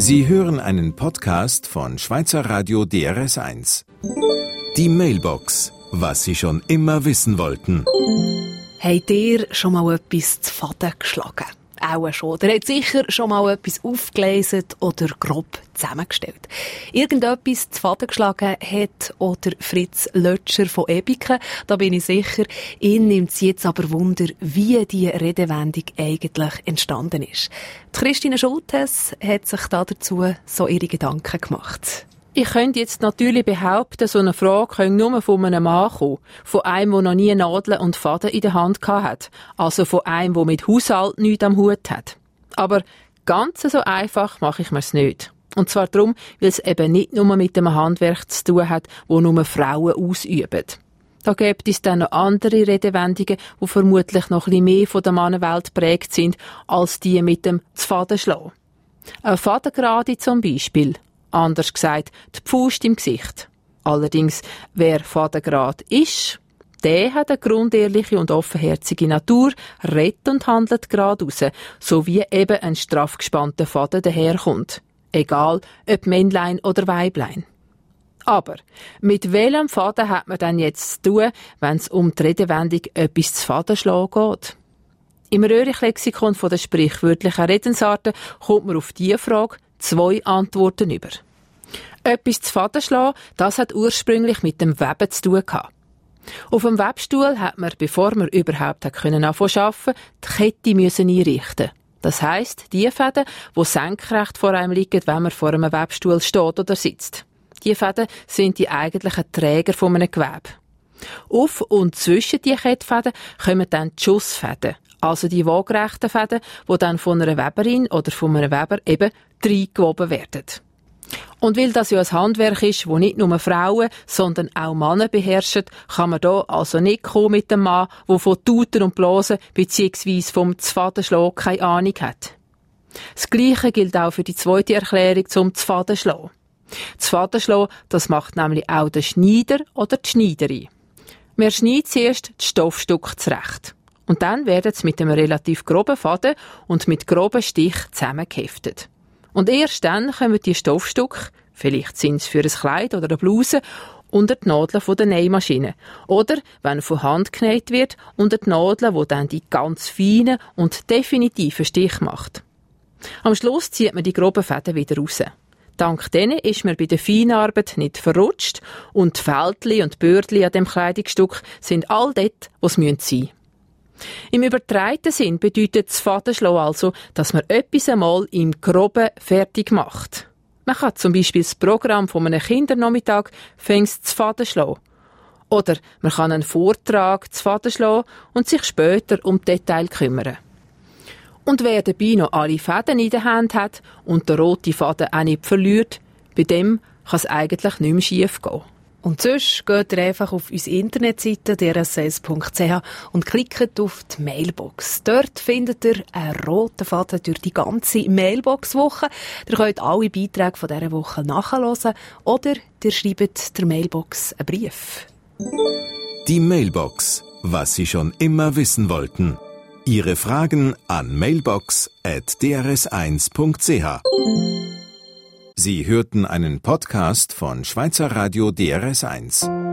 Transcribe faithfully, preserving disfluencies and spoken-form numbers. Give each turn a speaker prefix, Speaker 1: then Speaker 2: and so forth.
Speaker 1: Sie hören einen Podcast von Schweizer Radio D R S eins. Die Mailbox, was Sie schon immer wissen wollten.
Speaker 2: Habt ihr schon mal etwas zu Faden geschlagen? Auch schon. Ihr habt sicher schon mal etwas aufgelesen oder grob zusammengestellt. Irgendetwas zu Faden geschlagen hat oder Fritz Lötscher von Ebiken. Da bin ich sicher. Ihn nimmt es jetzt aber Wunder, wie die Redewendung eigentlich entstanden ist. Die Christine Schultes hat sich dazu so ihre Gedanken gemacht.
Speaker 3: Ich könnte jetzt natürlich behaupten, so eine Frage könnte nur von einem Mann kommen. Von einem, der noch nie Nadeln und Faden in der Hand hat. Also von einem, der mit Haushalt nichts am Hut hat. Aber ganz so einfach mache ich mir's nicht. Und zwar darum, weil es eben nicht nur mit einem Handwerk zu tun hat, das nur Frauen ausüben. Da gibt es dann noch andere Redewendungen, die vermutlich noch ein bisschen mehr von der Mannenwelt geprägt sind, als die mit dem Fadenschlagen. Eine Fadengrade zum Beispiel. Anders gesagt, die Pfust im Gesicht. Allerdings, wer fadengrad ist, der hat eine grundehrliche und offenherzige Natur, redet und handelt geradeaus, so wie eben ein straff gespannter Faden daherkommt. Egal, ob Männlein oder Weiblein. Aber mit welchem Faden hat man denn jetzt zu tun, wenn es um die Redewendung etwas zu Fadenschlagen geht? Im Röhrig-Lexikon der sprichwörtlichen Redensarten kommt man auf diese Frage zwei Antworten über. Etwas zu Faden schlagen, das hat ursprünglich mit dem Weben zu tun gehabt. Auf dem Webstuhl hat man, bevor man überhaupt anfangen zu arbeiten, die Kette müssen einrichten. Das heisst, die Fäden, die senkrecht vor einem liegen, wenn man vor einem Webstuhl steht oder sitzt. Die Fäden sind die eigentlichen Träger von einem Gewebe. Auf und zwischen die Kettfäden kommen dann die Schussfäden, also die waagerechten Fäden, die dann von einer Weberin oder von einem Weber eben reingewoben werden. Und weil das ja ein Handwerk ist, das nicht nur Frauen, sondern auch Männer beherrschen, kann man da also nicht kommen mit dem Mann, der von Tuten und Blasen bzw. vom Zfadenschlagen keine Ahnung hat. Das Gleiche gilt auch für die zweite Erklärung zum Zfadenschlagen. Zfadenschlagen, das macht nämlich auch der Schneider oder die Schneiderin. Man schneidet zuerst das Stoffstück zurecht. Und dann werden sie mit einem relativ groben Faden und mit groben Stich zusammengeheftet. Und erst dann kommen die Stoffstücke, vielleicht sind es für ein Kleid oder eine Bluse, unter die Nadeln der Nähmaschine. Oder, wenn von Hand genäht wird, unter die Nadeln, die dann die ganz feinen und definitiven Stich macht. Am Schluss zieht man die groben Fäden wieder raus. Dank denen ist man bei der Feinarbeit nicht verrutscht und die Fältchen und Bördchen an dem Kleidungsstück sind all dort, wo sie sein müssen. Im übertragenen Sinn bedeutet das Fadenschlagen also, dass man etwas einmal im Groben fertig macht. Man kann zum Beispiel das Programm von einem Kindernachmittag fängst zu Fadenschlagen. Oder man kann einen Vortrag zu Fadenschlagen und sich später um die Details kümmern. Und wer dabei noch alle Fäden in der Hand hat und den roten Faden auch nicht verliert, bei dem kann es eigentlich nicht mehr schief gehen.
Speaker 2: Und sonst geht ihr einfach auf unsere Internetseite d r s eins punkt c h und klickt auf die Mailbox. Dort findet ihr einen roten Faden durch die ganze Mailbox-Woche. Ihr könnt alle Beiträge von dieser Woche nachhören oder ihr schreibt der Mailbox einen Brief.
Speaker 1: Die Mailbox, was Sie schon immer wissen wollten. Ihre Fragen an mailbox at d r s eins punkt c h. Sie hörten einen Podcast von Schweizer Radio D R S eins.